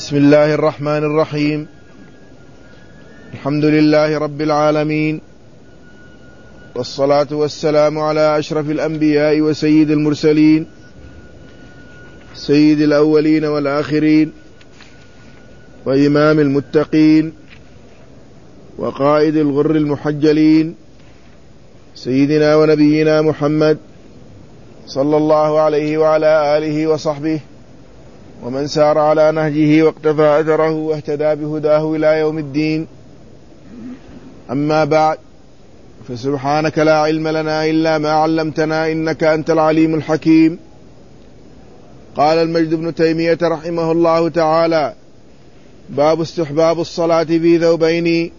بسم الله الرحمن الرحيم. الحمد لله رب العالمين، والصلاة والسلام على أشرف الأنبياء وسيد المرسلين، سيد الأولين والآخرين، وإمام المتقين، وقائد الغر المحجلين، سيدنا ونبينا محمد صلى الله عليه وعلى آله وصحبه ومن سار على نهجه واقتفى أثره واهتدى بهداه إلى يوم الدين. أما بعد، فسبحانك لا علم لنا إلا ما علمتنا إنك أنت العليم الحكيم. قال المجد بن تيمية رحمه الله تعالى: باب استحباب الصلاة في ثوبين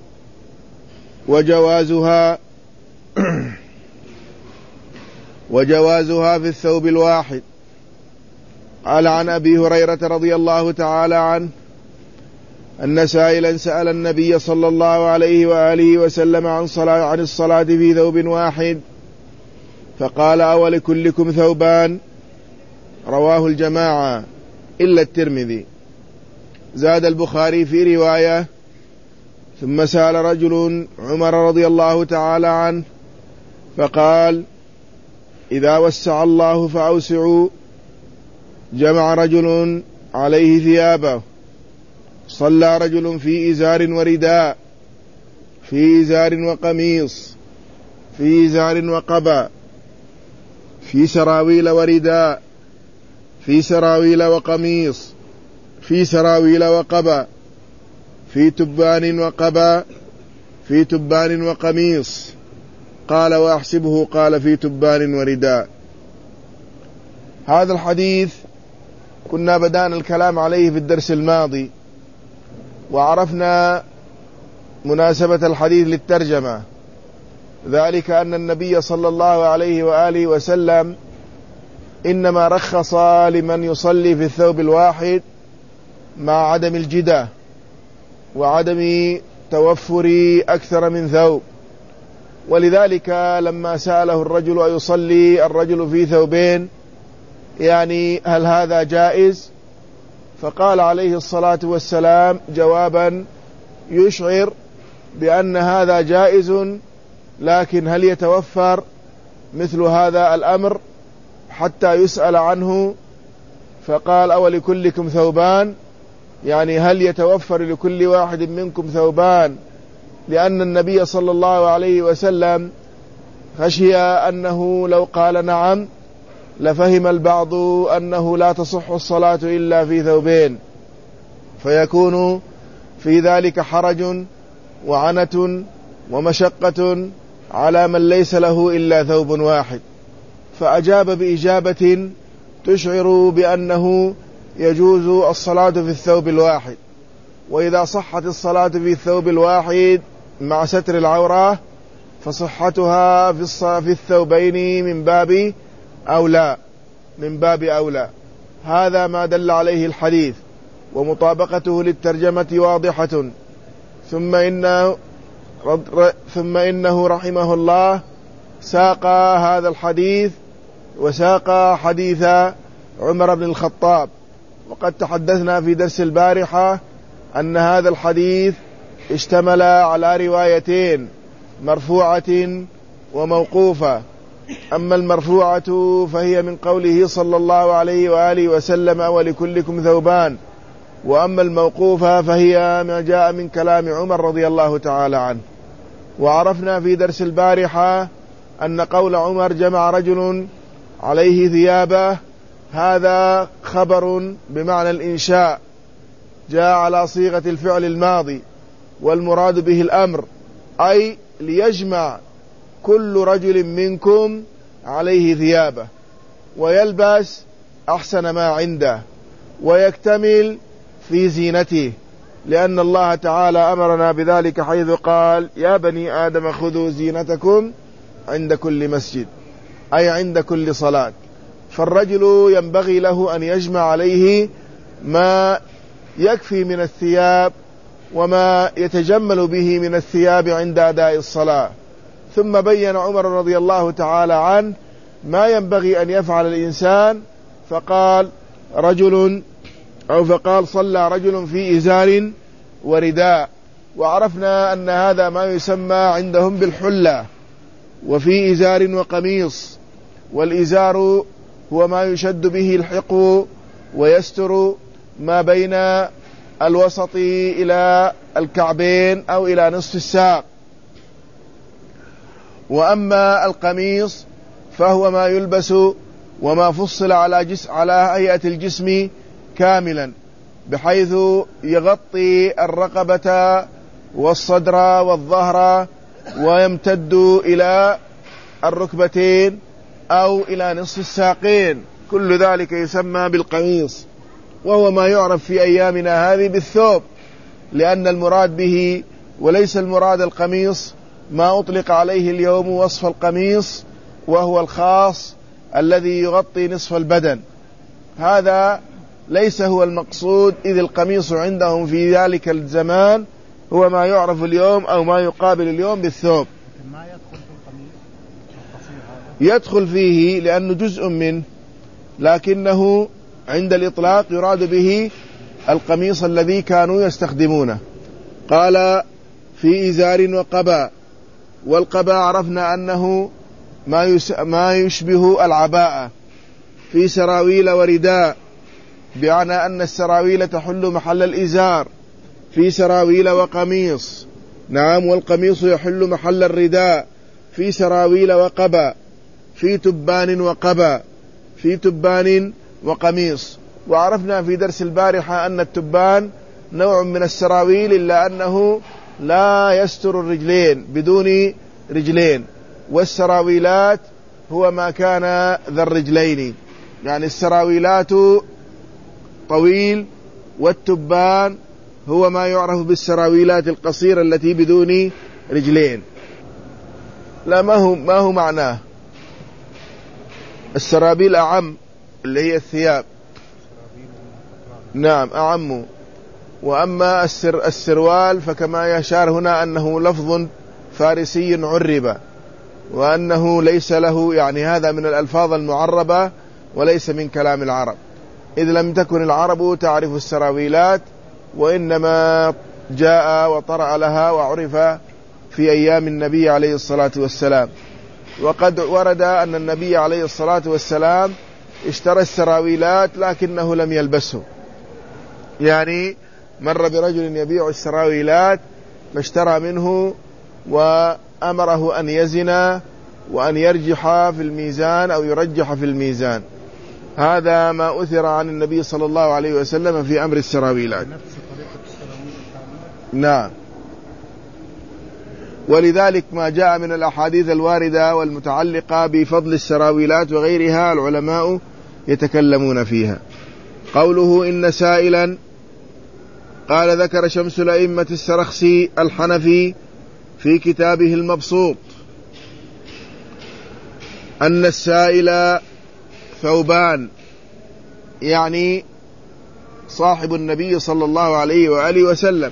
وجوازها في الثوب الواحد. قال عن أبي هريرة رضي الله تعالى عنه أن سائلا سأل النبي صلى الله عليه وآله وسلم عن الصلاة في ثوب واحد، فقال: أولكلكم ثوبان؟ رواه الجماعة إلا الترمذي. زاد البخاري في رواية: ثم سأل رجل عمر رضي الله تعالى عنه فقال: إذا وسع الله فأوسعوا. جمع رجل عليه ثيابه، صلى رجل في إزار ورداء، في إزار وقميص، في إزار وقبا، في سراويل ورداء، في سراويل وقميص، في سراويل وقبا، في تبان وقبا، في تبان وقميص. قال: وأحسبه قال: في تبان ورداء. هذا الحديث كنا بدأنا الكلام عليه في الدرس الماضي، وعرفنا مناسبة الحديث للترجمة، ذلك أن النبي صلى الله عليه وآله وسلم إنما رخص لمن يصلي في الثوب الواحد مع عدم الجدة وعدم توفر أكثر من ثوب. ولذلك لما سأله الرجل: أيصلي الرجل في ثوبين؟ يعني هل هذا جائز؟ فقال عليه الصلاة والسلام جوابا يشعر بأن هذا جائز، لكن هل يتوفر مثل هذا الأمر حتى يسأل عنه؟ فقال: أولكلكم ثوبان؟ يعني هل يتوفر لكل واحد منكم ثوبان؟ لأن النبي صلى الله عليه وسلم خشي أنه لو قال نعم لفهم البعض أنه لا تصح الصلاة إلا في ثوبين، فيكون في ذلك حرج وعنة ومشقة على من ليس له إلا ثوب واحد. فأجاب بإجابة تشعر بأنه يجوز الصلاة في الثوب الواحد، وإذا صحت الصلاة في الثوب الواحد مع ستر العورة فصحتها في الثوبين من باب أولى. هذا ما دل عليه الحديث، ومطابقته للترجمة واضحة. ثم إنه رحمه الله ساق هذا الحديث وساق حديث عمر بن الخطاب. وقد تحدثنا في درس البارحة أن هذا الحديث اشتمل على روايتين، مرفوعة وموقوفة. أما المرفوعة فهي من قوله صلى الله عليه وآله وسلم: ولكلكم ثوبان. وأما الموقوفة فهي ما جاء من كلام عمر رضي الله تعالى عنه. وعرفنا في درس البارحة أن قول عمر: جمع رجل عليه ثيابه، هذا خبر بمعنى الإنشاء، جاء على صيغة الفعل الماضي، والمراد به الأمر، أي ليجمع كل رجل منكم عليه ثيابه ويلبس أحسن ما عنده ويكتمل في زينته، لأن الله تعالى أمرنا بذلك حيث قال: يا بني آدم خذوا زينتكم عند كل مسجد، أي عند كل صلاة. فالرجل ينبغي له أن يجمع عليه ما يكفي من الثياب وما يتجمل به من الثياب عند أداء الصلاة. ثم بين عمر رضي الله تعالى عنه ما ينبغي أن يفعل الإنسان، فقال: رجل أو فقال صلى رجل في إزار ورداء. وعرفنا أن هذا ما يسمى عندهم بالحلة، وفي إزار وقميص. والإزار هو ما يشد به الحقو ويستر ما بين الوسط إلى الكعبين أو إلى نصف الساق. وأما القميص فهو ما يلبس وما فصل على هيئة الجسم كاملا، بحيث يغطي الرقبة والصدر والظهر ويمتد إلى الركبتين أو إلى نصف الساقين. كل ذلك يسمى بالقميص، وهو ما يعرف في أيامنا هذه بالثوب، لأن المراد به وليس المراد القميص ما أطلق عليه اليوم وصف القميص، وهو الخاص الذي يغطي نصف البدن. هذا ليس هو المقصود، إذ القميص عندهم في ذلك الزمان هو ما يعرف اليوم أو ما يقابل اليوم بالثوب. ما يدخل في القميص القصير هذا؟ يدخل فيه لأنه جزء منه، لكنه عند الإطلاق يراد به القميص الذي كانوا يستخدمونه. قال في إزار وقبا. والقبا عرفنا أنه ما يشبه العباءة. في سراويل ورداء، بمعنى أن السراويل تحل محل الإزار. في سراويل وقميص، نعم، والقميص يحل محل الرداء. في سراويل وقبا. في تبان وقبا. في تبان وقميص. وعرفنا في درس البارحة أن التبان نوع من السراويل، إلا أنه لا يستر الرجلين، بدون رجلين. والسراويلات هو ما كان ذا الرجلين، يعني السراويلات طويل، والتبان هو ما يعرف بالسراويلات القصيرة التي بدون رجلين. لا، ما هو معناه. السرابيل أعم، اللي هي الثياب، نعم أعم. وأما السروال فكما يشار هنا أنه لفظ فارسي عرب، وأنه ليس له، يعني هذا من الألفاظ المعربة وليس من كلام العرب، إذ لم تكن العرب تعرف السراويلات، وإنما جاء وطرأ لها وعرف في أيام النبي عليه الصلاة والسلام. وقد ورد أن النبي عليه الصلاة والسلام اشترى السراويلات لكنه لم يلبسه، يعني مر برجل يبيع السراويلات فاشترى منه وأمره أن يزن وأن يرجح في الميزان أو يرجح في الميزان. هذا ما أثر عن النبي صلى الله عليه وسلم في أمر السراويلات. نعم. ولذلك ما جاء من الأحاديث الواردة والمتعلقة بفضل السراويلات وغيرها العلماء يتكلمون فيها. قوله إن سائلا، قال ذكر شمس الأئمة السرخسي الحنفي في كتابه المبسوط أن السائل ثوبان، يعني صاحب النبي صلى الله عليه وآله وسلم.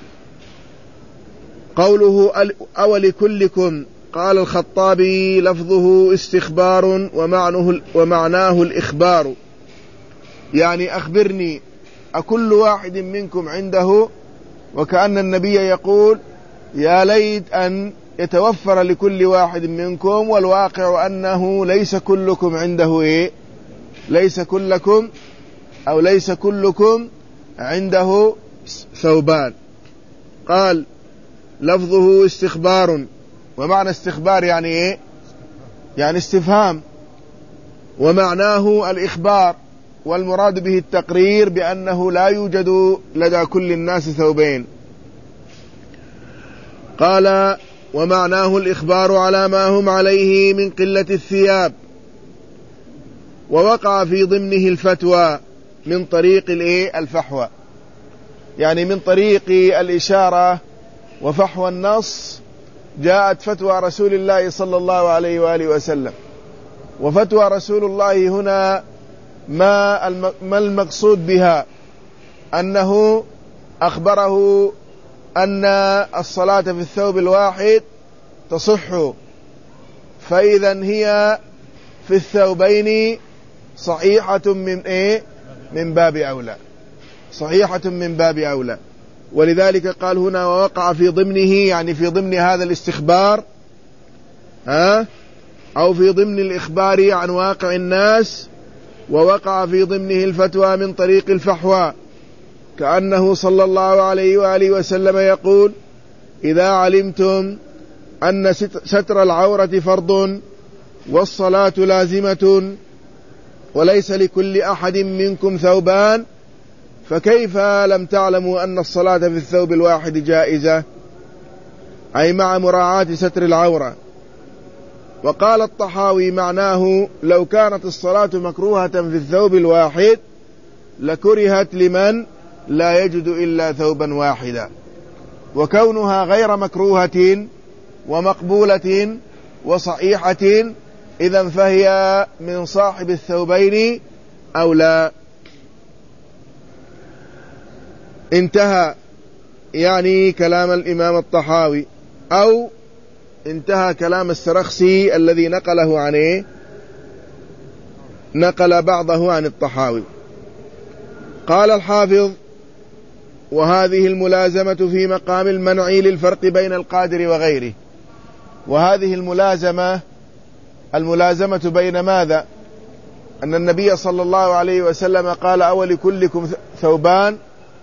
قوله أولكلكم، قال الخطابي لفظه استخبار ومعناه الإخبار، يعني أخبرني أكل واحد منكم عنده، وكأن النبي يقول يا ليت أن يتوفر لكل واحد منكم، والواقع أنه ليس كلكم عنده ليس كلكم عنده ثوبان. قال لفظه استخبار، ومعنى استخبار يعني يعني استفهام، ومعناه الإخبار، والمراد به التقرير بأنه لا يوجد لدى كل الناس ثوبين. قال ومعناه الإخبار على ما هم عليه من قلة الثياب. ووقع في ضمنه الفتوى من طريق الفحوى، يعني من طريق الإشارة وفحوى النص جاءت فتوى رسول الله صلى الله عليه وآله وسلم. وفتوى رسول الله هنا ما المقصود بها؟ أنه أخبره أن الصلاة في الثوب الواحد تصح، فإذا هي في الثوبين صحيحة من باب أولى. صحيحة من باب أولى. ولذلك قال هنا ووقع في ضمنه، يعني في ضمن هذا الاستخبار أو في ضمن الإخبار عن واقع الناس، ووقع في ضمنه الفتوى من طريق الفحوى، كأنه صلى الله عليه وآله وسلم يقول إذا علمتم أن ستر العورة فرض والصلاة لازمة وليس لكل أحد منكم ثوبان فكيف لم تعلموا أن الصلاة في الثوب الواحد جائزة، أي مع مراعاة ستر العورة. وقال الطحاوي معناه لو كانت الصلاة مكروهة في الثوب الواحد لكرهت لمن لا يجد إلا ثوبا واحدا، وكونها غير مكروهة ومقبولة وصحيحة إذن فهي من صاحب الثوبين أو لا. انتهى يعني كلام الإمام الطحاوي، أو انتهى كلام السرخسي الذي نقله عنه، نقل بعضه عن الطحاوي. قال الحافظ وهذه الملازمة في مقام المنع للفرق بين القادر وغيره. وهذه الملازمة بين ماذا؟ أن النبي صلى الله عليه وسلم قال أول كلكم ثوبان،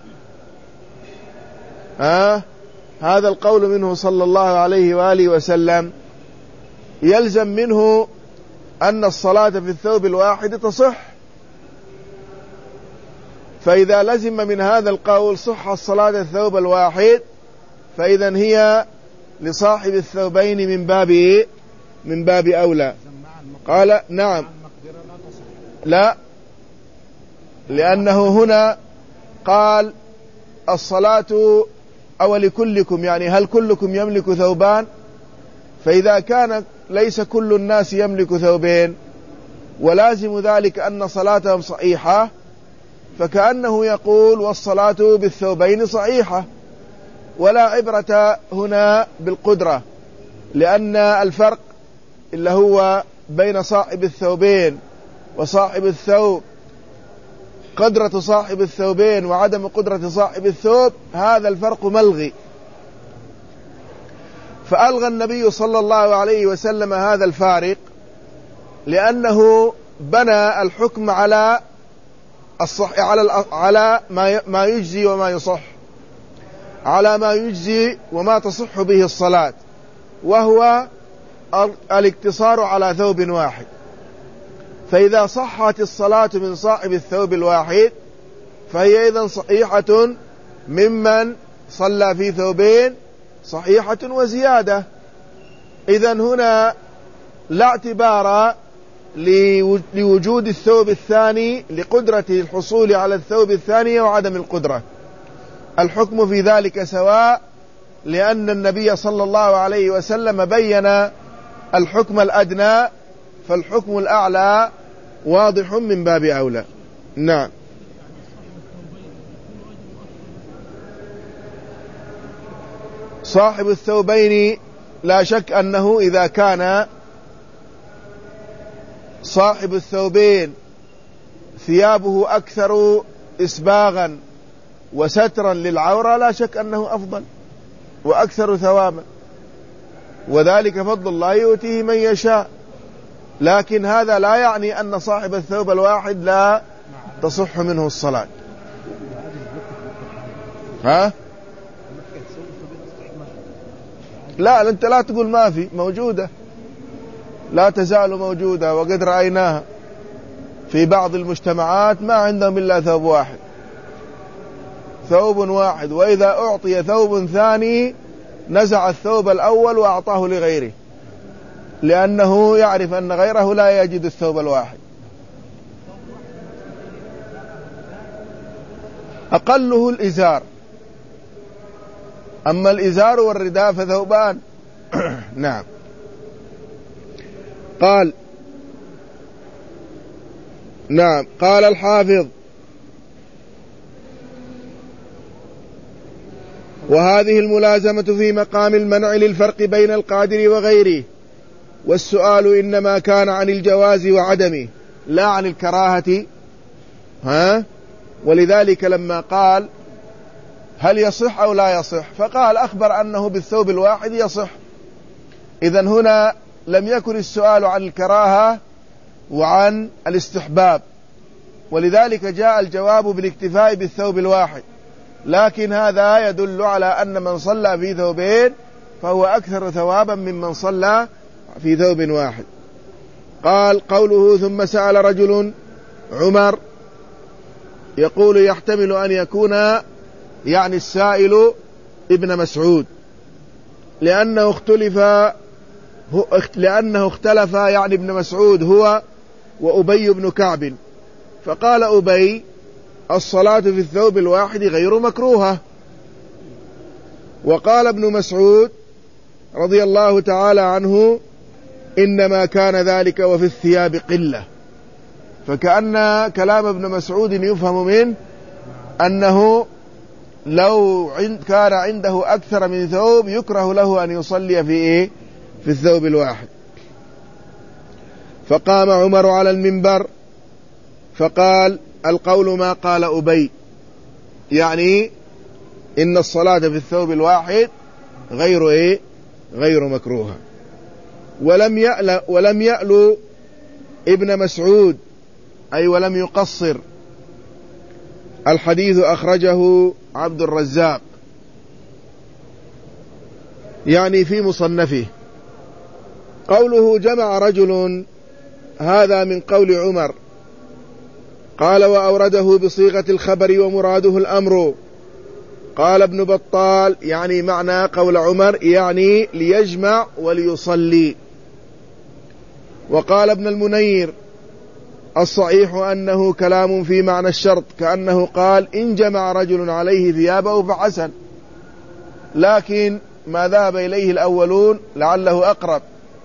هذا القول منه صلى الله عليه وآله وسلم يلزم منه أن الصلاة في الثوب الواحد تصح، فإذا لزم من هذا القول صح الصلاة الثوب الواحد فإذا هي لصاحب الثوبين من باب أولى. قال نعم، لا، لأنه هنا قال الصلاة أول كلكم، يعني هل كلكم يملك ثوبان؟ فإذا كان ليس كل الناس يملك ثوبين ولازم ذلك أن صلاتهم صحيحة، فكأنه يقول والصلاة بالثوبين صحيحة، ولا عبرة هنا بالقدرة، لأن الفرق اللي هو بين صاحب الثوبين وصاحب الثوب قدرة صاحب الثوبين وعدم قدرة صاحب الثوب، هذا الفرق ملغي. فألغى النبي صلى الله عليه وسلم هذا الفارق، لأنه بنى الحكم على على ما يجزي وما يصح، على ما يجزي وما تصح به الصلاة، وهو الاقتصار على ثوب واحد. فإذا صحت الصلاة من صاحب الثوب الواحد فهي إذن صحيحة ممن صلى في ثوبين صحيحة وزيادة. إذن هنا لا اعتبار لوجود الثوب الثاني لقدرة الحصول على الثوب الثاني وعدم القدرة، الحكم في ذلك سواء، لأن النبي صلى الله عليه وسلم بين الحكم الأدنى، فالحكم الأعلى واضح من باب أولى. نعم. صاحب الثوبين لا شك أنه إذا كان صاحب الثوبين ثيابه أكثر إسباغا وسترا للعورة لا شك أنه أفضل وأكثر ثوابا، وذلك فضل الله يؤتيه من يشاء. لكن هذا لا يعني أن صاحب الثوب الواحد لا تصح منه الصلاة. لا، أنت لا تقول ما في، موجودة، لا تزال موجودة، وقد رأيناها في بعض المجتمعات ما عندهم إلا ثوب واحد، ثوب واحد، وإذا أعطي ثوب ثاني نزع الثوب الأول وأعطاه لغيره، لأنه يعرف أن غيره لا يجد الثوب الواحد. أقله الإزار، أما الإزار والرداء فثوبان. نعم. قال نعم. قال الحافظ وهذه الملازمة في مقام المنع للفرق بين القادر وغيره، والسؤال إنما كان عن الجواز وعدمه لا عن الكراهة ولذلك لما قال هل يصح أو لا يصح فقال أخبر أنه بالثوب الواحد يصح. إذن هنا لم يكن السؤال عن الكراهة وعن الاستحباب، ولذلك جاء الجواب بالاكتفاء بالثوب الواحد، لكن هذا يدل على أن من صلى في ثوبين فهو أكثر ثوابا ممن صلى في ثوب واحد. قال قوله ثم سأل رجل عمر، يقول يحتمل أن يكون يعني السائل ابن مسعود، لأنه اختلف يعني ابن مسعود هو وأبي بن كعب، فقال أبي الصلاة في الثوب الواحد غير مكروهة، وقال ابن مسعود رضي الله تعالى عنه إنما كان ذلك وفي الثياب قلة. فكأن كلام ابن مسعود يفهم منه أنه لو كان عنده أكثر من ثوب يكره له أن يصلي في الثوب الواحد. فقام عمر على المنبر فقال القول ما قال أبي، يعني إن الصلاة في الثوب الواحد غير مكروهة. ولم يأل ابن مسعود أي ولم يقصر. الحديث أخرجه عبد الرزاق يعني في مصنفه. قوله جمع رجل هذا من قول عمر، قال وأورده بصيغة الخبر ومراده الأمر. قال ابن بطال يعني معنى قول عمر يعني ليجمع وليصلي. وقال ابن المنير الصحيح أنه كلام في معنى الشرط، كأنه قال إن جمع رجل عليه ثيابه فحسن، لكن ما ذهب إليه الأولون لعله أقرب،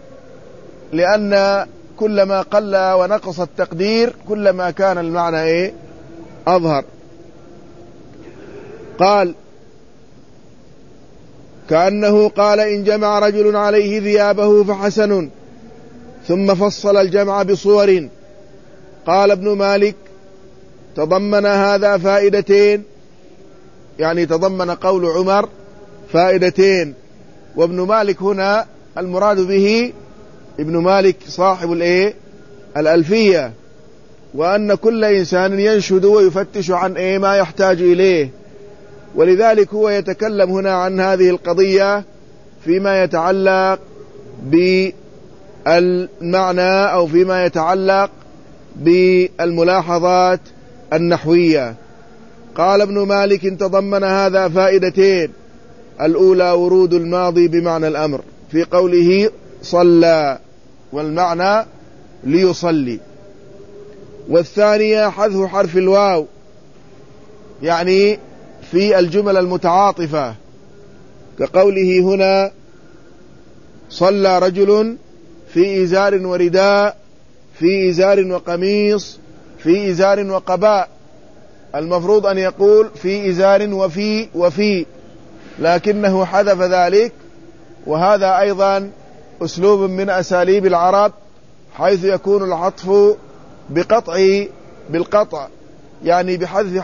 لأن كلما قل ونقص التقدير كلما كان المعنى أظهر. قال كأنه قال إن جمع رجل عليه ثيابه فحسن، ثم فصل الجمع بصور. قال ابن مالك تضمن هذا فائدتين، يعني تضمن قول عمر فائدتين، وابن مالك هنا المراد به ابن مالك صاحب الألفية، وأن كل إنسان ينشد ويفتش عن ما يحتاج إليه، ولذلك هو يتكلم هنا عن هذه القضية فيما يتعلق بالمعنى أو فيما يتعلق بالملاحظات النحوية. قال ابن مالك تضمن هذا فائدتين، الأولى ورود الماضي بمعنى الأمر في قوله صلى، والمعنى ليصلي، والثانية حذف حرف الواو يعني في الجمل المتعاطفة، كقوله هنا صلى رجل في إزار ورداء، في إزار وقميص، في إزار وقباء، المفروض أن يقول في إزار وفي لكنه حذف ذلك، وهذا أيضا أسلوب من أساليب العرب، حيث يكون العطف بالقطع، يعني بحذف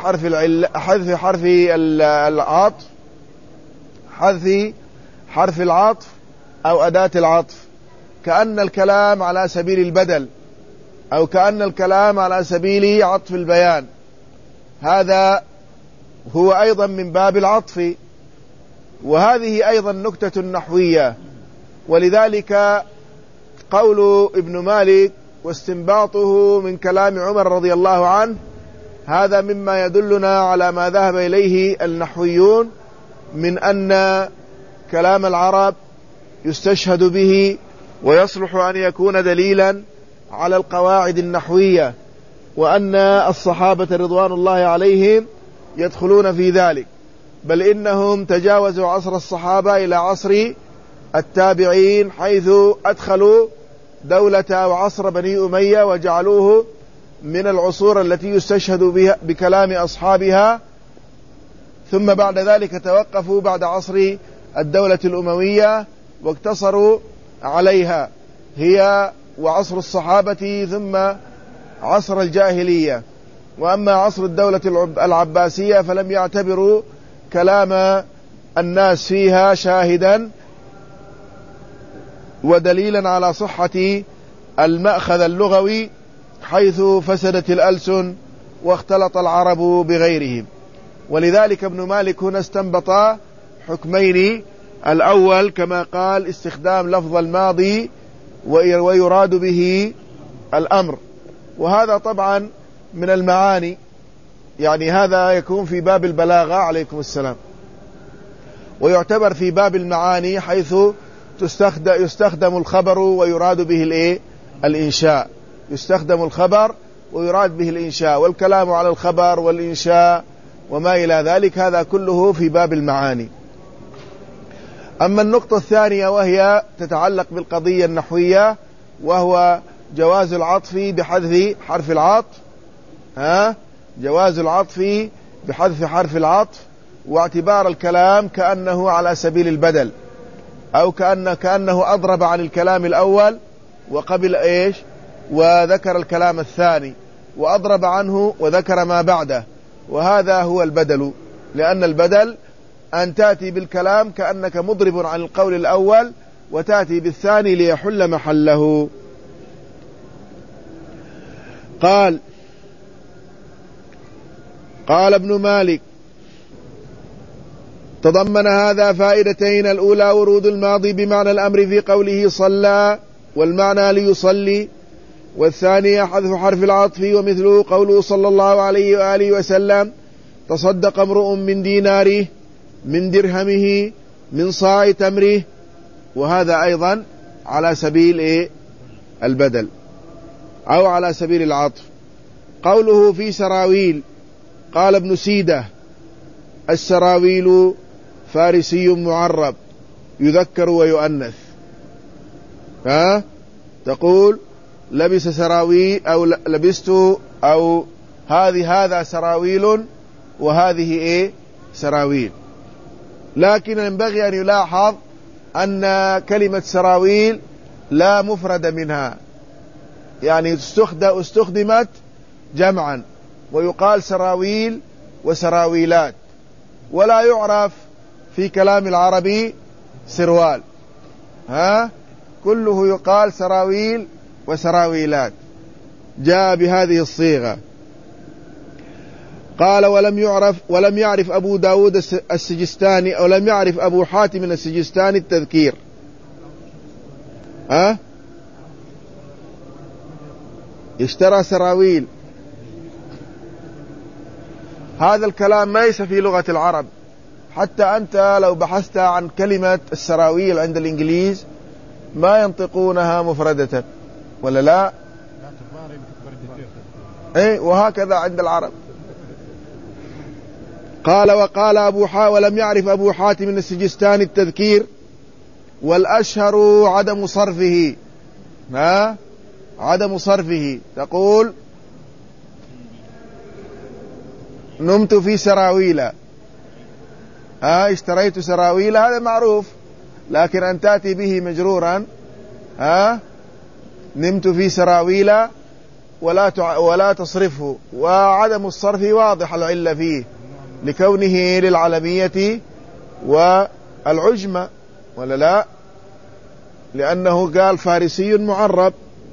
حرف العطف أو أداة العطف، كأن الكلام على سبيل البدل أو كأن الكلام على سبيل عطف البيان. هذا هو أيضا من باب العطف، وهذه أيضا نكتة نحوية. ولذلك قول ابن مالك واستنباطه من كلام عمر رضي الله عنه هذا مما يدلنا على ما ذهب إليه النحويون من أن كلام العرب يستشهد به ويصلح أن يكون دليلا على القواعد النحوية، وأن الصحابة رضوان الله عليهم يدخلون في ذلك، بل إنهم تجاوزوا عصر الصحابة إلى عصر التابعين، حيث أدخلوا دولة أو عصر بني أمية وجعلوه من العصور التي يستشهد بها بكلام أصحابها، ثم بعد ذلك توقفوا بعد عصر الدولة الأموية واقتصروا عليها هي وعصر الصحابة ثم عصر الجاهلية. وأما عصر الدولة العباسية فلم يعتبروا كلام الناس فيها شاهدا ودليلا على صحة المأخذ اللغوي، حيث فسدت الألسن واختلط العرب بغيرهم. ولذلك ابن مالك هنا استنبط حكمين: الأول كما قال استخدام لفظ الماضي ويراد به الأمر، وهذا طبعا من المعاني، يعني هذا يكون في باب البلاغة عليكم السلام، ويعتبر في باب المعاني حيث يستخدم الخبر ويراد به الإنشاء، يستخدم الخبر ويراد به الإنشاء، والكلام على الخبر والإنشاء وما إلى ذلك هذا كله في باب المعاني. أما النقطة الثانية وهي تتعلق بالقضية النحوية، وهو جواز العطف بحذف حرف العطف، جواز العطف بحذف حرف العطف، واعتبار الكلام كأنه على سبيل البدل، أو كأنه أضرب عن الكلام الأول وقبل وذكر الكلام الثاني وأضرب عنه وذكر ما بعده، وهذا هو البدل. لأن البدل أن تأتي بالكلام كأنك مضرب عن القول الأول وتأتي بالثاني ليحل محله. قال ابن مالك: تضمن هذا فائدتين: الأولى ورود الماضي بمعنى الأمر في قوله صلى والمعنى ليصلي، والثانية حذف حرف العطف، ومثله قوله صلى الله عليه وآله وسلم: تصدق امرؤ من ديناره من درهمه من صاع تمره، وهذا أيضا على سبيل البدل أو على سبيل العطف. قوله في سراويل، قال ابن سيدة: السراويل فارسي معرب يذكر ويؤنث. تقول لبس سراويل أو لبست أو هذا سراويل وهذه سراويل. لكن ينبغي أن يلاحظ أن كلمة سراويل لا مفرد منها، يعني استخدمت جمعا، ويقال سراويل وسراويلات، ولا يعرف في كلام العربي سروال، كله يقال سراويل وسراويلات، جاء بهذه الصيغة. قال: ولم يعرف أبو داود السجستاني، أو لم يعرف أبو حاتم السجستاني التذكير. اشترى سراويل، هذا الكلام ليس في لغة العرب. حتى أنت لو بحثت عن كلمة السراويل عند الإنجليز ما ينطقونها مفردة، ولا لا؟ وهكذا عند العرب. قال: وقال ولم يعرف أبو حاتم السجستاني التذكير، والأشهر عدم صرفه. عدم صرفه، تقول نمت في سراويل، اشتريت سراويل، هذا معروف، لكن أن تأتي به مجرورا، نمت في سراويل، ولا تصرفه. وعدم الصرف واضح العلة فيه لكونه للعلمية والعجمة، ولا لا؟ لأنه قال فارسي معرب.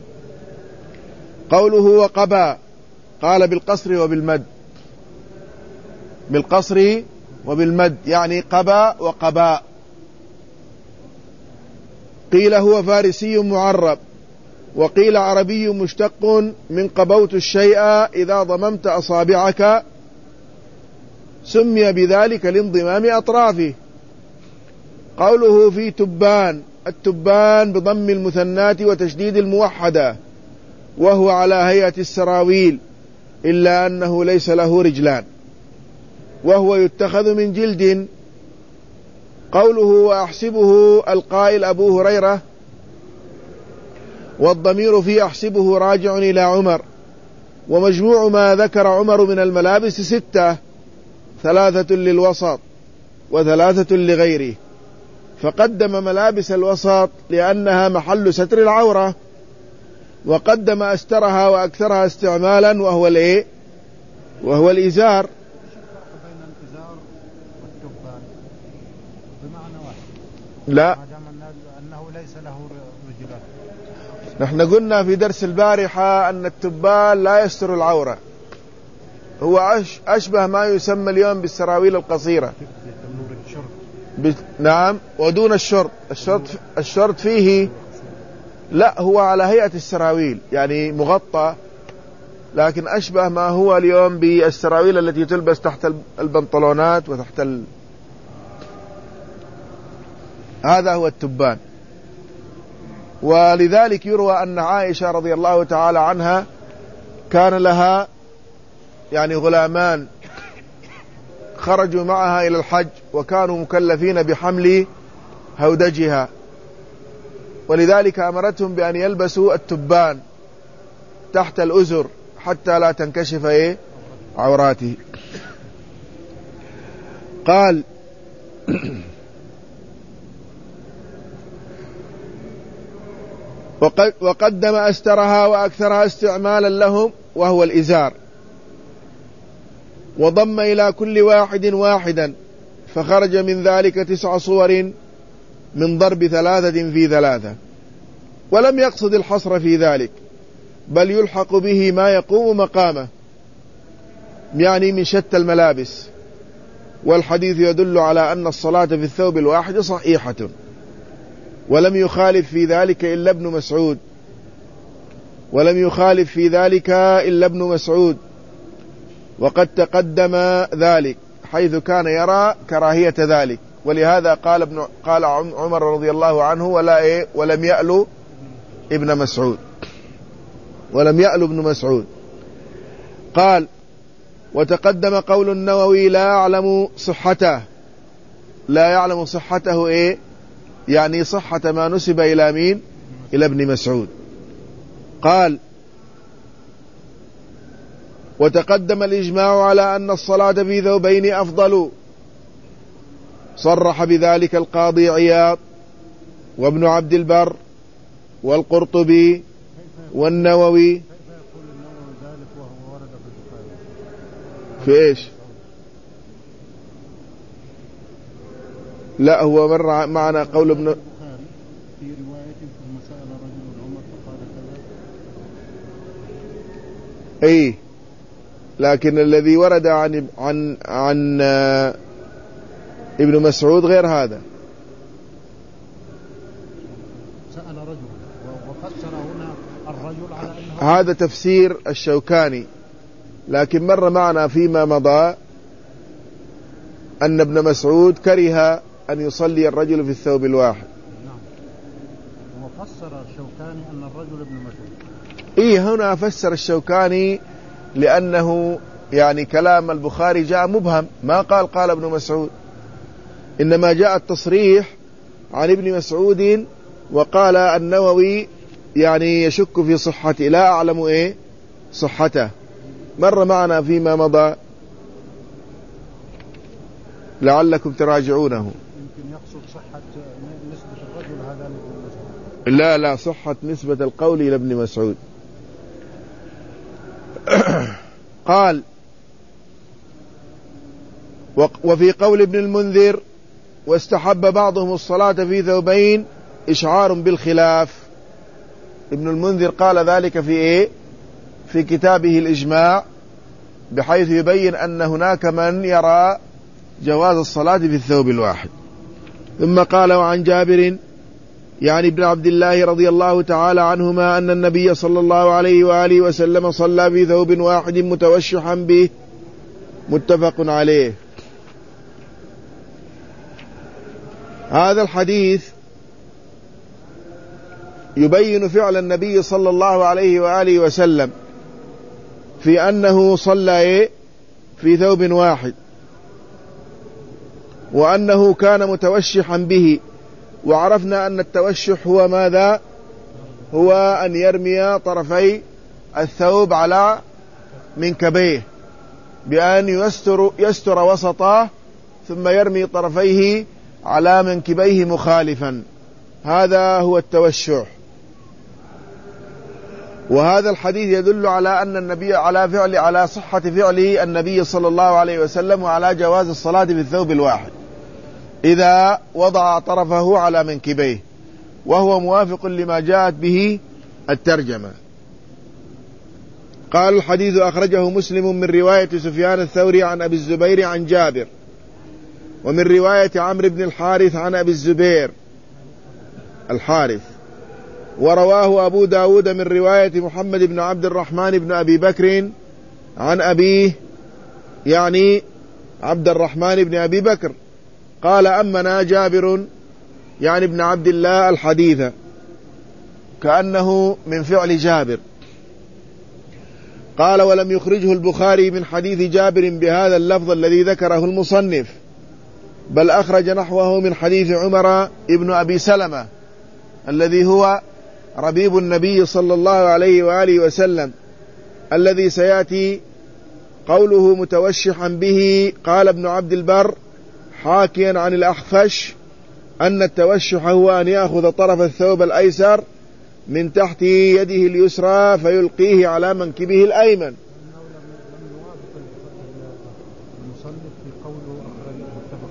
قوله وقبا، قال بالقصر وبالمد، بالقصر وبالمد، يعني قبا وقباء. قيل هو فارسي معرب، وقيل عربي مشتق من قبوت الشيء إذا ضممت أصابعك، سمي بذلك لانضمام أطرافه. قوله في تبان، التبان بضم المثنات وتشديد الموحدة، وهو على هيئة السراويل إلا أنه ليس له رجلان، وهو يتخذ من جلد. قوله وأحسبه، القائل أبو هريرة، والضمير في أحسبه راجع إلى عمر. ومجموع ما ذكر عمر من الملابس 6، 3 للوسط و3 لغيره، فقدم ملابس الوسط لأنها محل ستر العورة، وقدم أسترها وأكثرها استعمالا وهو وهو الإزار. بين الإزار والتبان بمعنى واحد. لا، ما دام أنه ليس له رجلان. نحن قلنا في درس البارحة أن التبان لا يستر العورة، هو أشبه ما يسمى اليوم بالسراويل القصيرة. نعم، ودون الشرط. الشرط فيه لا، هو على هيئة السراويل يعني مغطى، لكن أشبه ما هو اليوم بالسراويل التي تلبس تحت البنطلونات وتحت هذا هو التبان. ولذلك يروى أن عائشة رضي الله تعالى عنها كان لها يعني غلامان خرجوا معها إلى الحج وكانوا مكلفين بحمل هودجها، ولذلك أمرتهم بأن يلبسوا التبان تحت الأزر حتى لا تنكشف عوراته. قال وقدم أسترها وأكثرها استعمالا لهم وهو الإزار، وضم إلى كل واحد واحدا، فخرج من ذلك 9 صور من ضرب 3 في 3، ولم يقصد الحصر في ذلك، بل يلحق به ما يقوم مقامه يعني من شتى الملابس. والحديث يدل على أن الصلاة في الثوب الواحد صحيحة، ولم يخالف في ذلك إلا ابن مسعود، وقد تقدم ذلك حيث كان يرى كراهية ذلك، ولهذا قال عمر رضي الله عنه ولم يألو ابن مسعود. قال وتقدم قول النووي لا يعلم صحته يعني صحة ما نسب إلى مين؟ إلى ابن مسعود. قال وتقدم الإجماع على أن الصلاة في ثوبين أفضل، صرح بذلك القاضي عياض وابن عبد البر والقرطبي والنووي. في إيش؟ لا، هو مر معنا قول ابن في رواية ثم سأل رجل عمر فقال كذا. لكن الذي ورد عن ابن مسعود غير هذا. سأل رجل وفسر هنا الرجل على أنه هذا تفسير الشوكاني، لكن مر معنا فيما مضى أن ابن مسعود كره أن يصلي الرجل في الثوب الواحد. نعم، وفسر الشوكاني أن الرجل ابن مسعود. هنا فسر الشوكاني لأنه يعني كلام البخاري جاء مبهم، ما قال ابن مسعود، إنما جاء التصريح عن ابن مسعود، وقال النووي يعني يشك في صحته، لا أعلم صحته. مر معنا فيما مضى، لعلكم تراجعونه. يمكن يقصد صحة نسبة الرجل هذا لابن مسعود. لا، صحة نسبة القول إلى ابن مسعود. قال وفي قول ابن المنذر واستحب بعضهم الصلاة في ثوبين إشعار بالخلاف. ابن المنذر قال ذلك في كتابه الإجماع، بحيث يبين أن هناك من يرى جواز الصلاة في الثوب الواحد. ثم قال وعن جابر يعني ابن عبد الله رضي الله تعالى عنهما أن النبي صلى الله عليه وآله وسلم صلى في ثوب واحد متوشحا به، متفق عليه. هذا الحديث يبين فعل النبي صلى الله عليه وآله وسلم في أنه صلى في ثوب واحد، وأنه كان متوشحا به. وعرفنا أن التوشح هو ماذا؟ هو أن يرمي طرفي الثوب على منكبيه بأن يستر وسطه، ثم يرمي طرفيه على منكبيه مخالفا، هذا هو التوشح. وهذا الحديث يدل على أن النبي على صحة فعله النبي صلى الله عليه وسلم، وعلى جواز الصلاة بالثوب الواحد إذا وضع طرفه على منكبيه، وهو موافق لما جاءت به الترجمة. قال الحديث أخرجه مسلم من رواية سفيان الثوري عن أبي الزبير عن جابر، ومن رواية عمرو بن الحارث عن أبي الزبير الحارث، ورواه أبو داود من رواية محمد بن عبد الرحمن بن أبي بكر عن أبيه، يعني عبد الرحمن بن أبي بكر، قال أمنا جابر يعني ابن عبد الله الحديث، كأنه من فعل جابر. قال ولم يخرجه البخاري من حديث جابر بهذا اللفظ الذي ذكره المصنف، بل أخرج نحوه من حديث عمر ابن أبي سلمة الذي هو ربيب النبي صلى الله عليه وآله وسلم، الذي سيأتي قوله متوشحا به. قال ابن عبد البر حاكيا عن الأخفش أن التوشح هو أن يأخذ طرف الثوب الأيسر من تحت يده اليسرى فيلقيه على منكبه الأيمن. لم يوافق المصنف في قوله متفق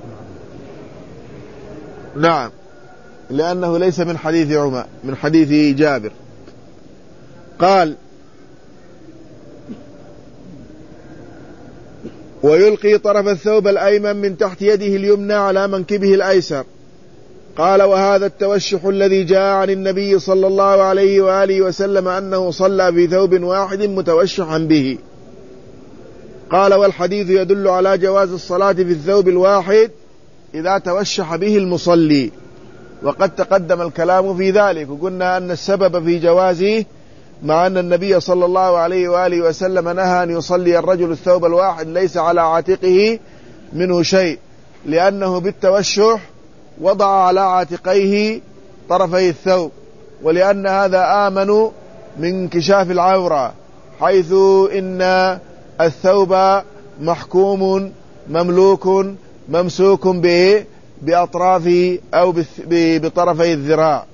عليه. نعم، لأنه ليس من حديث عمر، من حديث جابر. قال ويلقي طرف الثوب الأيمن من تحت يده اليمنى على منكبه الأيسر. قال وهذا التوشح الذي جاء عن النبي صلى الله عليه وآله وسلم أنه صلى في ثوب واحد متوشحا به. قال والحديث يدل على جواز الصلاة في الثوب الواحد إذا توشح به المصلي، وقد تقدم الكلام في ذلك، وقلنا أن السبب في جوازه مع أن النبي صلى الله عليه وآله وسلم نهى أن يصلي الرجل الثوب الواحد ليس على عاتقه منه شيء، لأنه بالتوشح وضع على عاتقيه طرفي الثوب، ولأن هذا آمن من انكشاف العورة، حيث إن الثوب محكوم مملوك ممسوك بأطرافه أو بطرفي الذراع.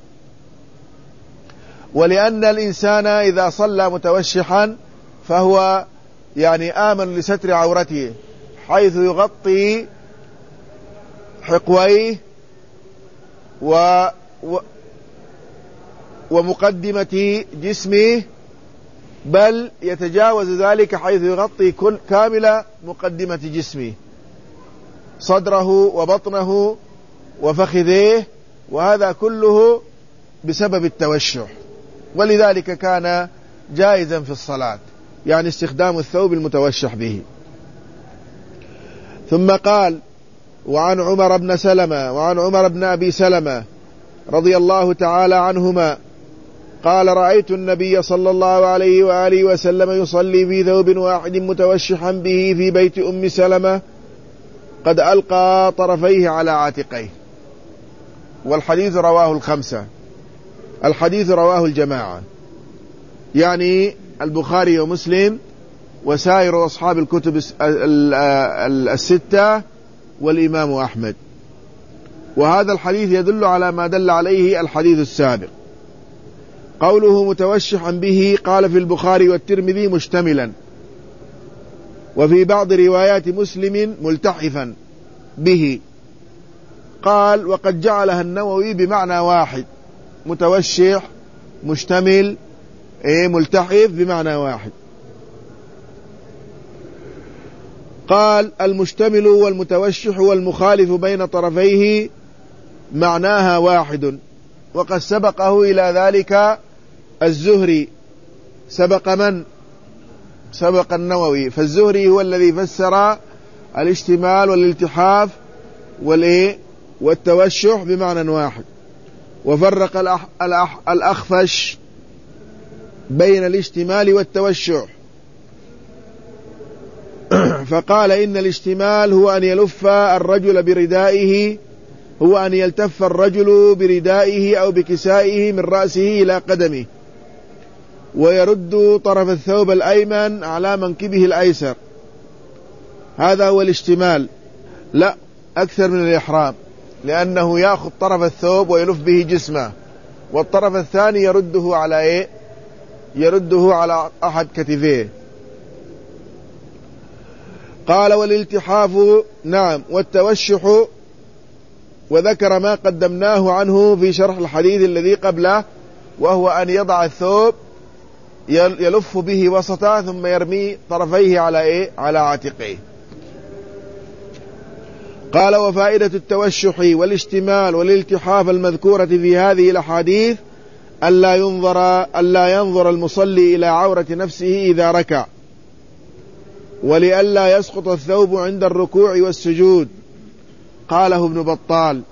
ولأن الإنسان إذا صلى متوشحا فهو يعني آمن لستر عورته، حيث يغطي حقويه ومقدمة جسمه، بل يتجاوز ذلك حيث يغطي كامل مقدمة جسمه، صدره وبطنه وفخذيه، وهذا كله بسبب التوشح، ولذلك كان جائزا في الصلاة، يعني استخدام الثوب المتوشح به. ثم قال وعن عمر بن سلمة وعن عمر بن أبي سلمة رضي الله تعالى عنهما قال رأيت النبي صلى الله عليه وآله وسلم يصلي في ثوب واحد متوشحا به في بيت أم سلمة قد ألقى طرفيه على عاتقيه. والحديث رواه الخمسة، الحديث رواه الجماعة، يعني البخاري ومسلم وسائر أصحاب الكتب الستة والإمام أحمد. وهذا الحديث يدل على ما دل عليه الحديث السابق. قوله متوشحا به قال في البخاري والترمذي مشتملا، وفي بعض روايات مسلم ملتحفا به. قال وقد جعلها النووي بمعنى واحد، متوشح مشتمل ملتحف بمعنى واحد. قال المشتمل والمتوشح والمخالف بين طرفيه معناها واحد، وقد سبقه إلى ذلك الزهري. سبق من؟ سبق النووي، فالزهري هو الذي فسر الاشتمال والالتحاف والتوشح بمعنى واحد، وفرق الأخفش بين الاشتمال والتوشح، فقال إن الاشتمال هو أن يلف الرجل بردائه، هو أن يلتف الرجل بردائه أو بكسائه من رأسه إلى قدمه، ويرد طرف الثوب الأيمن على منكبه الأيسر، هذا هو الاشتمال، لا أكثر من الإحرام، لأنه يأخذ طرف الثوب ويلف به جسمه، والطرف الثاني يرده يرده على أحد كتفيه. قال والالتحاف نعم والتوشح، وذكر ما قدمناه عنه في شرح الحديث الذي قبله، وهو أن يضع الثوب يلف به وسطه ثم يرمي طرفيه على عاتقه. قال وفائدة التوشح والاشتمال والالتحاف المذكورة في هذه الأحاديث ألا ينظر المصلي إلى عورة نفسه إذا ركع، ولئلا يسقط الثوب عند الركوع والسجود. قاله ابن بطال.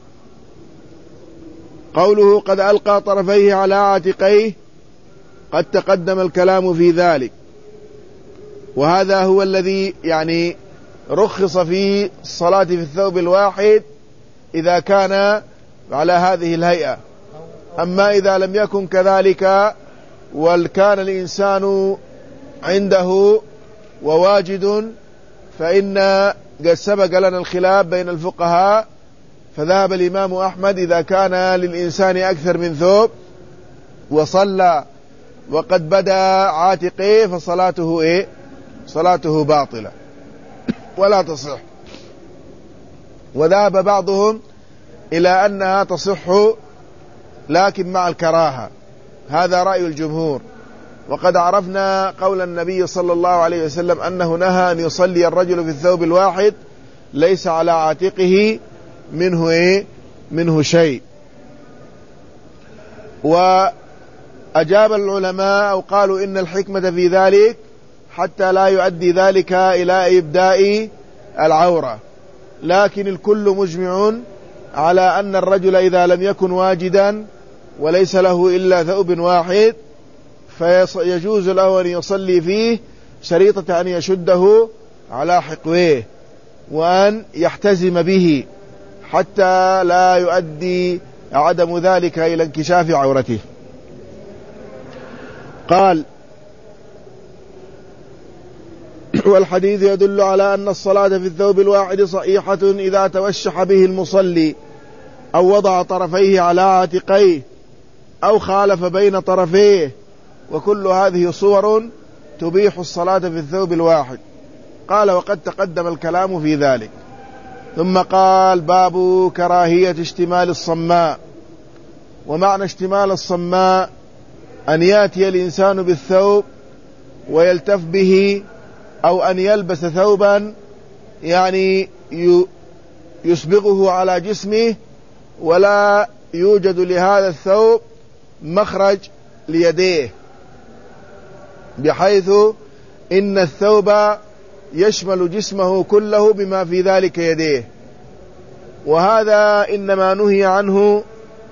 قوله قد ألقى طرفيه على عاتقيه قد تقدم الكلام في ذلك، وهذا هو الذي يعني رخص في الصلاة في الثوب الواحد إذا كان على هذه الهيئة. أما إذا لم يكن كذلك وكان الإنسان عنده وواجد، فإن قد سبق لنا الخلاف بين الفقهاء، فذهب الإمام أحمد إذا كان للإنسان أكثر من ثوب وصلى وقد بدا عاتقه فصلاته صلاته باطلة ولا تصح. وذهب بعضهم إلى أنها تصح لكن مع الكراهة، هذا رأي الجمهور. وقد عرفنا قول النبي صلى الله عليه وسلم أنه نهى أن يصلي الرجل في الثوب الواحد ليس على عاتقه منه شيء. وأجاب العلماء أو قالوا إن الحكمة في ذلك حتى لا يؤدي ذلك إلى إبداء العورة، لكن الكل مجمع على أن الرجل إذا لم يكن واجدا وليس له إلا ثوب واحد فيجوز له أن يصلي فيه شريطة أن يشده على حقويه وأن يحتزم به حتى لا يؤدي عدم ذلك إلى انكشاف عورته. قال والحديث يدل على أن الصلاة في الثوب الواحد صحيحة إذا توشح به المصلي أو وضع طرفيه على عاتقيه أو خالف بين طرفيه، وكل هذه صور تبيح الصلاة في الثوب الواحد. قال وقد تقدم الكلام في ذلك. ثم قال باب كراهية اشتمال الصماء. ومعنى اشتمال الصماء أن يأتي الإنسان بالثوب ويلتف به، أو أن يلبس ثوبا يعني يسبغه على جسمه ولا يوجد لهذا الثوب مخرج ليديه، بحيث إن الثوب يشمل جسمه كله بما في ذلك يديه. وهذا إنما نهي عنه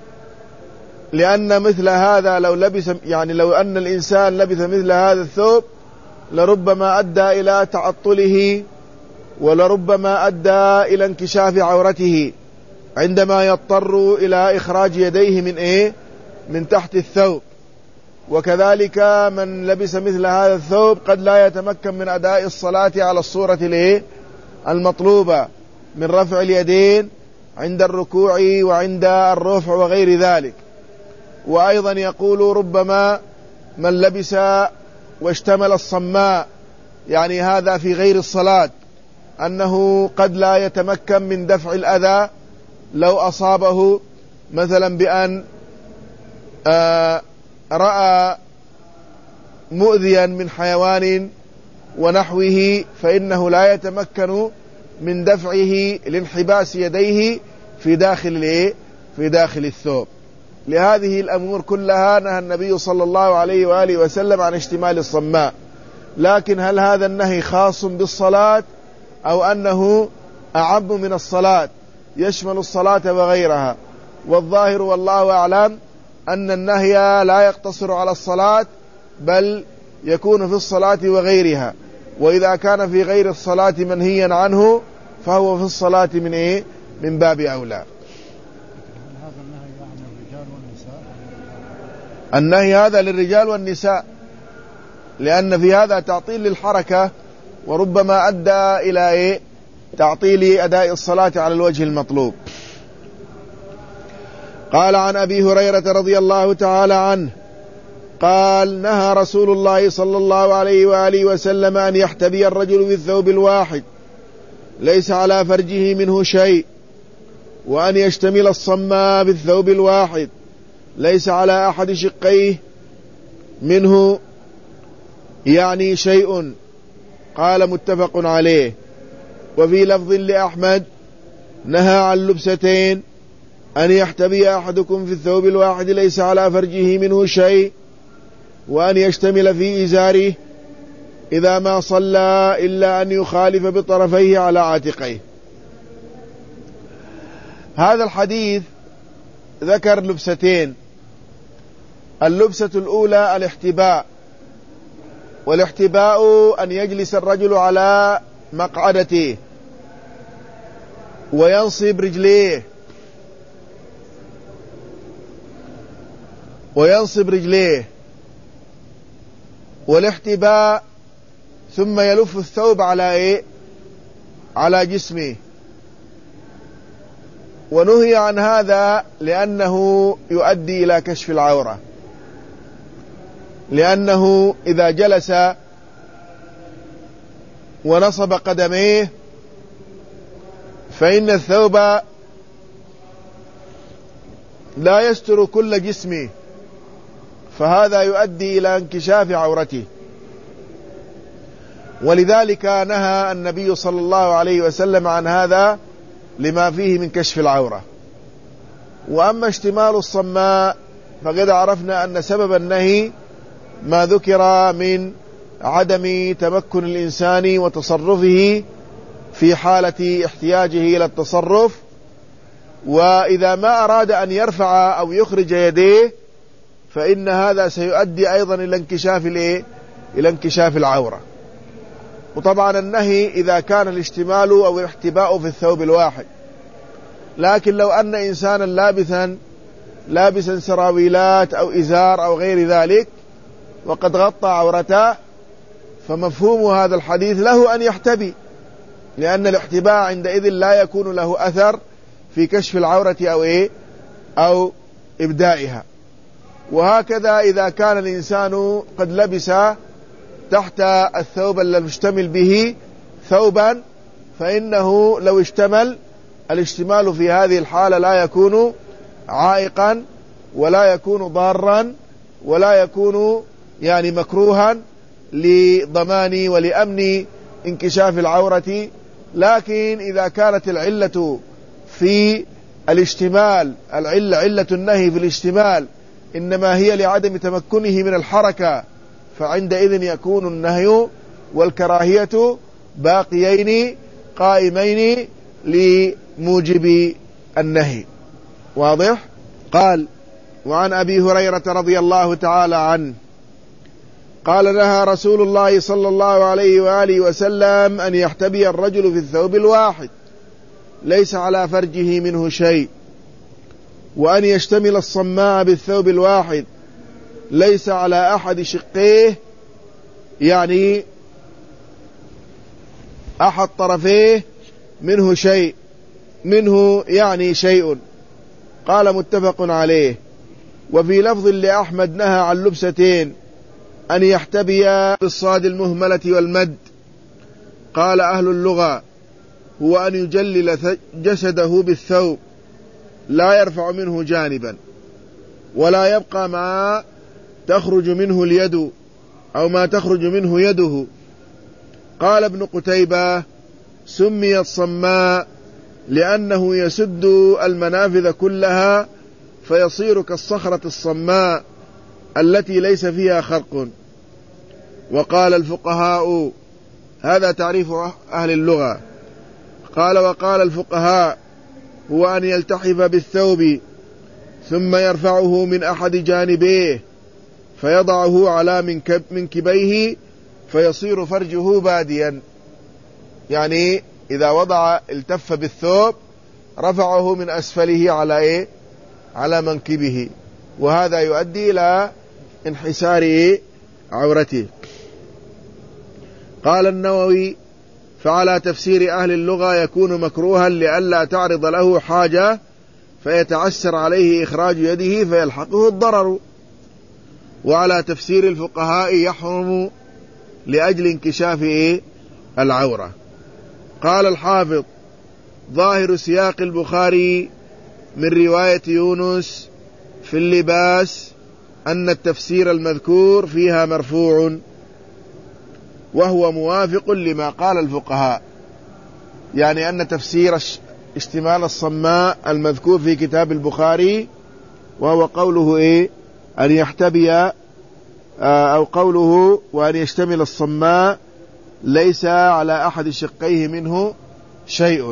لأن مثل هذا لو أن الإنسان لبس مثل هذا الثوب لربما أدى إلى تعطله ولربما أدى إلى انكشاف عورته عندما يضطر إلى إخراج يديه من تحت الثوب. وكذلك من لبس مثل هذا الثوب قد لا يتمكن من أداء الصلاة على الصورة المطلوبة من رفع اليدين عند الركوع وعند الرفع وغير ذلك. وأيضا يقول ربما من لبس واشتمل الصماء، يعني هذا في غير الصلاة، أنه قد لا يتمكن من دفع الأذى لو أصابه مثلا بأن رأى مؤذيا من حيوان ونحوه، فإنه لا يتمكن من دفعه لانحباس يديه في داخل الثوب. لهذه الأمور كلها نهى النبي صلى الله عليه وآله وسلم عن اشتمال الصماء. لكن هل هذا النهي خاص بالصلاة أو أنه أعم من الصلاة يشمل الصلاة وغيرها؟ والظاهر والله أعلم أن النهي لا يقتصر على الصلاة بل يكون في الصلاة وغيرها، وإذا كان في غير الصلاة منهيا عنه فهو في الصلاة من باب أولى. النهي هذا للرجال والنساء، لأن في هذا تعطيل للحركة وربما أدى إلى تعطيل أداء الصلاة على الوجه المطلوب. قال عن أبي هريرة رضي الله تعالى عنه قال: نهى رسول الله صلى الله عليه وآله وسلم أن يحتبي الرجل بالثوب الواحد ليس على فرجه منه شيء، وأن يشتمل الصماء بالثوب الواحد ليس على أحد شقيه منه يعني شيء. قال: متفق عليه. وفي لفظ لأحمد: نهى عن لبستين، أن يحتبي أحدكم في الثوب الواحد ليس على فرجه منه شيء، وأن يشتمل في إزاره إذا ما صلى إلا أن يخالف بطرفيه على عاتقيه. هذا الحديث ذكر لبستين. اللبسة الأولى الاحتباء، والاحتباء أن يجلس الرجل على مقعدته وينصب رجليه والاحتباء، ثم يلف الثوب على جسمه. ونهي عن هذا لأنه يؤدي إلى كشف العورة، لأنه إذا جلس ونصب قدميه فإن الثوب لا يستر كل جسمه، فهذا يؤدي إلى انكشاف عورته. ولذلك نهى النبي صلى الله عليه وسلم عن هذا لما فيه من كشف العورة. وأما اشتمال الصماء فقد عرفنا أن سبب النهي ما ذكر من عدم تمكن الإنسان وتصرفه في حالة احتياجه إلى التصرف، وإذا ما أراد أن يرفع أو يخرج يديه فإن هذا سيؤدي أيضا إلى انكشاف العورة. وطبعا النهي إذا كان الاشتمال أو الاحتباء في الثوب الواحد، لكن لو أن إنسانا لابسا سراويلات أو إزار أو غير ذلك وقد غطى عورته، فمفهوم هذا الحديث له أن يحتبي، لأن الاحتباء عندئذ لا يكون له أثر في كشف العورة أو إبدائها. وهكذا إذا كان الإنسان قد لبس تحت الثوب المشتمل به ثوبا، فإنه لو اشتمل، الاشتمال في هذه الحالة لا يكون عائقا ولا يكون ضارا ولا يكون مكروها لضمان ولأمن انكشاف العورة. لكن إذا كانت العلة في الاشتمال، علة النهي في الاشتمال إنما هي لعدم تمكنه من الحركة، فعندئذ يكون النهي والكراهية باقيين قائمين لموجب النهي. واضح؟ قال: وعن أبي هريرة رضي الله تعالى عنه قال: نهى رسول الله صلى الله عليه وآله وسلم أن يحتبي الرجل في الثوب الواحد ليس على فرجه منه شيء، وأن يشتمل الصماء بالثوب الواحد ليس على أحد شقيه يعني أحد طرفيه منه شيء قال: متفق عليه. وفي لفظ لأحمد: نهى عن لبستين، أن يحتبي بالصاد المهملة والمد. قال أهل اللغة: هو أن يجلل جسده بالثوب لا يرفع منه جانبا ولا يبقى ما تخرج منه اليد أو ما تخرج منه يده. قال ابن قتيبة: سمي الصماء لأنه يسد المنافذ كلها فيصير كالصخرة الصماء التي ليس فيها خرق. وقال الفقهاء، هذا تعريف أهل اللغة، وقال الفقهاء: هو أن يلتحف بالثوب ثم يرفعه من أحد جانبيه فيضعه على منكبيه فيصير فرجه باديا. يعني إذا التف بالثوب رفعه من أسفله على منكبه، وهذا يؤدي إلى انحسار عورته. قال النووي: فعلى تفسير أهل اللغة يكون مكروها لئلا تعرض له حاجة فيتعسر عليه إخراج يده فيلحقه الضرر. وعلى تفسير الفقهاء يحرم لأجل انكشاف العورة. قال الحافظ: ظاهر سياق البخاري من رواية يونس في اللباس أن التفسير المذكور فيها مرفوع، وهو موافق لما قال الفقهاء، يعني أن تفسير اشتمال الصماء المذكور في كتاب البخاري، وهو قوله أن يحتبي، أو قوله وأن يشتمل الصماء، ليس على أحد شقيه منه شيء.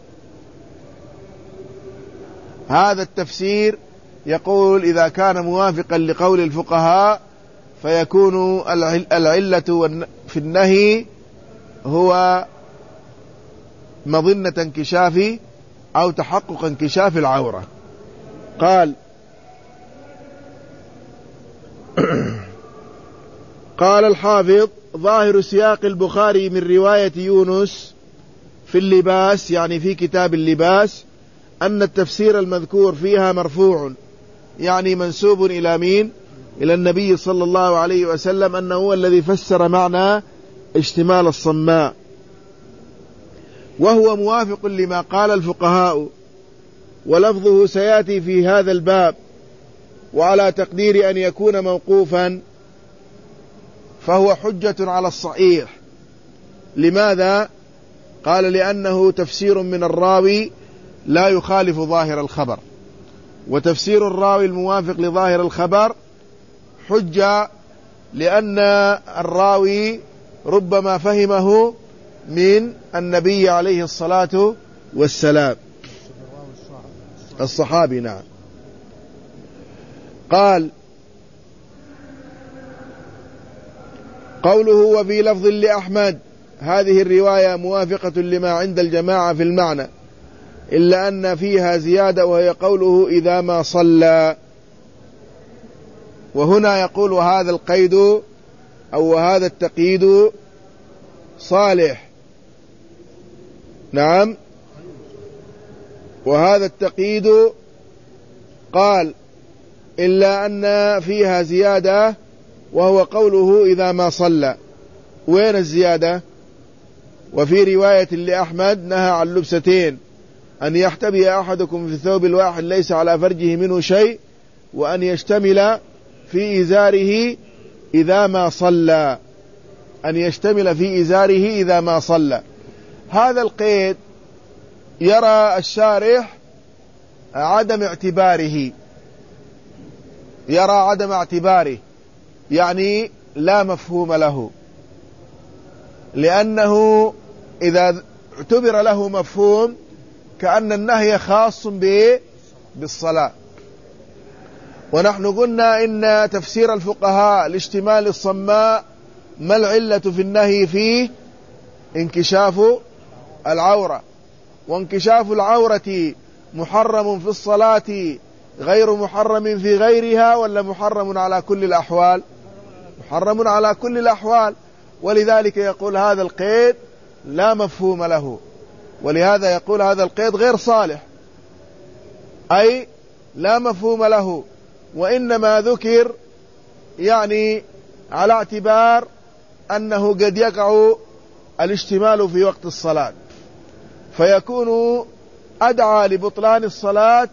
هذا التفسير يقول إذا كان موافقا لقول الفقهاء فيكون العلة في النهي هو مظنة انكشاف أو تحقق انكشاف العورة. قال الحافظ: ظاهر سياق البخاري من رواية يونس في اللباس، يعني في كتاب اللباس، أن التفسير المذكور فيها مرفوع، يعني منسوب إلى مين؟ إلى النبي صلى الله عليه وسلم، أنه هو الذي فسر معنى اشتمال الصماء، وهو موافق لما قال الفقهاء، ولفظه سيأتي في هذا الباب، وعلى تقدير أن يكون موقوفا فهو حجة على الصحيح. لماذا؟ قال: لأنه تفسير من الراوي لا يخالف ظاهر الخبر، وتفسير الراوي الموافق لظاهر الخبر حجة، لأن الراوي ربما فهمه من النبي عليه الصلاة والسلام، الصحابي. نعم. قال: قوله وفي لفظ لأحمد، هذه الرواية موافقة لما عند الجماعة في المعنى، إلا أن فيها زيادة، وهي قوله إذا ما صلى. وهنا يقول هذا القيد أو هذا التقييد صالح. نعم. وهذا التقييد قال إلا أن فيها زيادة، وهو قوله إذا ما صلى. وين الزيادة؟ وفي رواية لأحمد نهى عن لبستين: أن يحتبي أحدكم في الثوب الواحد ليس على فرجه منه شيء، وأن يشتمل في إزاره إذا ما صلى. أن يشتمل في إزاره إذا ما صلى. هذا القيد يرى الشارح عدم اعتباره، يرى عدم اعتباره، يعني لا مفهوم له، لأنه إذا اعتبر له مفهوم كأن النهي خاص بالصلاة. ونحن قلنا إن تفسير الفقهاء لاشتمال الصماء ما العلة في النهي فيه؟ انكشاف العورة، وانكشاف العورة محرم في الصلاة غير محرم في غيرها، ولا محرم على كل الأحوال؟ محرم على كل الأحوال. ولذلك يقول هذا القيد لا مفهوم له، ولهذا يقول هذا القيد غير صالح، أي لا مفهوم له، وإنما ذكر يعني على اعتبار أنه قد يقع الاشتمال في وقت الصلاة، فيكون أدعى لبطلان الصلاة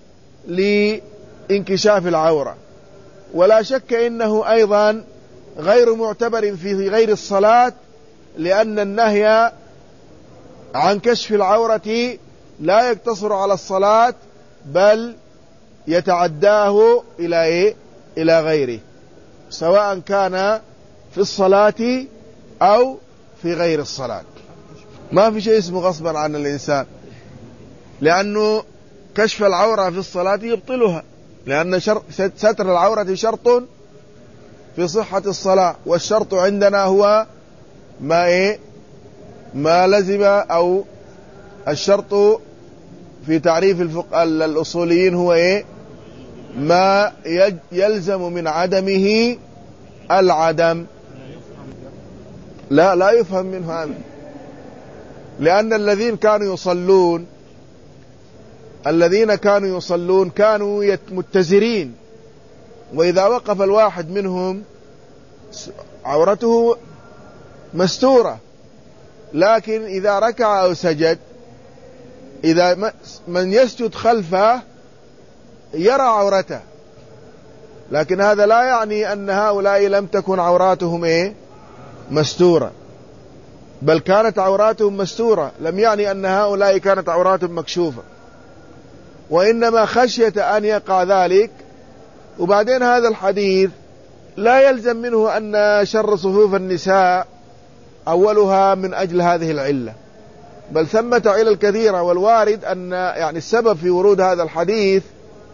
لانكشاف العورة. ولا شك إنه أيضا غير معتبر في غير الصلاة، لأن النهي عن كشف العورة لا يقتصر على الصلاة، بل يتعداه إلى غيره، سواء كان في الصلاة أو في غير الصلاة. ما في شيء اسمه غصبا عن الإنسان، لأنه كشف العورة في الصلاة يبطلها، لأن ستر العورة شرط في صحة الصلاة، والشرط عندنا هو ما لزم، أو الشرط في تعريف الأصوليين هو ما يلزم من عدمه العدم. لا يفهم منه هذا، لأن الذين كانوا يصلون كانوا متزرين، وإذا وقف الواحد منهم عورته مستورة، لكن إذا ركع أو سجد، إذا من يسجد خلفه يرى عورته، لكن هذا لا يعني أن هؤلاء لم تكن عوراتهم مستورة، بل كانت عوراتهم مستورة، لم يعني أن هؤلاء كانت عوراتهم مكشوفة، وإنما خشية أن يقع ذلك. وبعدين هذا الحديث لا يلزم منه أن شر صفوف النساء أولها من أجل هذه العلة، بل ثمة علل كثيرة، والوارد أن يعني السبب في ورود هذا الحديث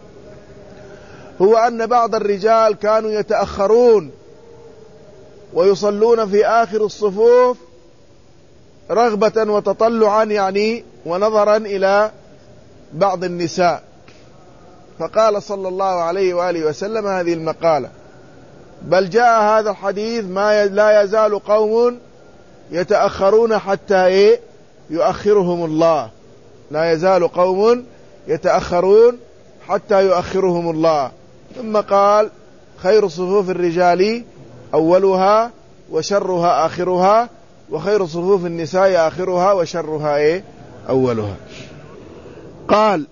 هو أن بعض الرجال كانوا يتأخرون ويصلون في آخر الصفوف رغبة وتطلعا يعني ونظرا إلى بعض النساء، فقال صلى الله عليه وآله وسلم هذه المقالة. بل جاء هذا الحديث لا يزال قوم يتأخرون حتى يؤخرهم الله، لا يزال قوم يتأخرون حتى يؤخرهم الله. ثم قال خير صفوف الرجال أولها وشرها آخرها، وخير صفوف النساء آخرها وشرها أولها. قال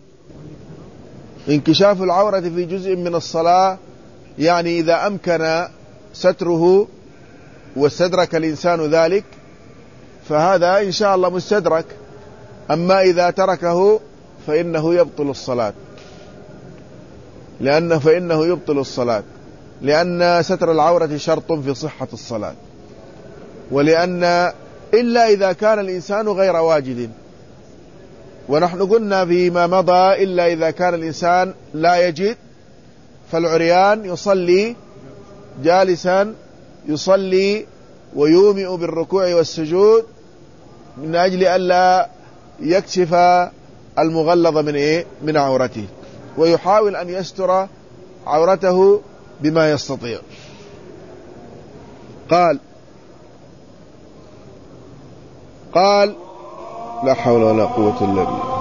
انكشاف العورة في جزء من الصلاة يعني إذا أمكن ستره واستدرك الإنسان ذلك فهذا إن شاء الله مستدرك، أما إذا تركه فإنه يبطل الصلاة، فإنه يبطل الصلاة، لأن ستر العورة شرط في صحة الصلاة، ولأن إلا إذا كان الإنسان غير واجد، ونحن قلنا فيما مضى إلا إذا كان الإنسان لا يجد، فالعريان يصلي جالسا، يصلي ويومئ بالركوع والسجود من أجل ألا يكشف المغلظ من عورته، ويحاول أن يستر عورته بما يستطيع. قال لا حول ولا قوة إلا بالله.